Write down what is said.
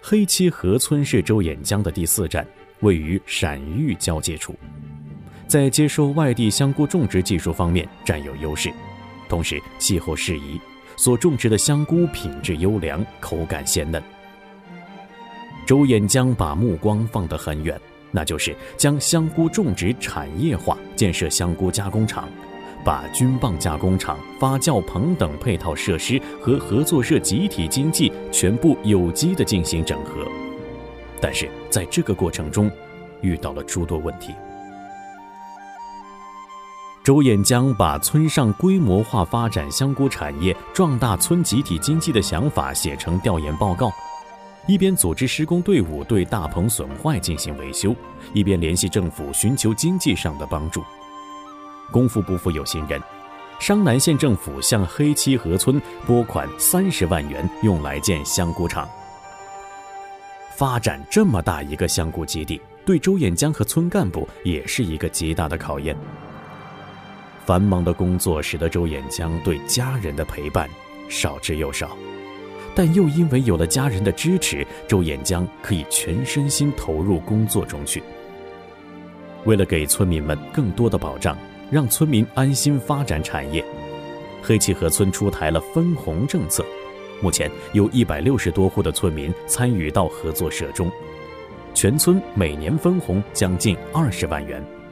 黑七河村是周眼江的第4站，位于陕豫交界处，在接收外地香菇种植技术方面占有优势，同时气候适宜，所种植的香菇品质优良，口感鲜嫩。周眼江把目光放得很远，那就是将香菇种植产业化，建设香菇加工厂，把菌棒加工厂、发酵棚等配套设施和合作社集体经济全部有机地进行整合。但是在这个过程中遇到了诸多问题。周眼江把村上规模化发展香菇产业、壮大村集体经济的想法写成调研报告，一边组织施工队伍对大棚损坏进行维修，一边联系政府寻求经济上的帮助。功夫不负有心人，商南县政府向黑七河村拨款30万元，用来建香菇厂。发展这么大一个香菇基地，对周眼江和村干部也是一个极大的考验。繁忙的工作使得周眼江对家人的陪伴少之又少，但又因为有了家人的支持，周眼江可以全身心投入工作中去。为了给村民们更多的保障，让村民安心发展产业，黑七河村出台了分红政策，目前有160多户的村民参与到合作社中，全村每年分红将近20万元。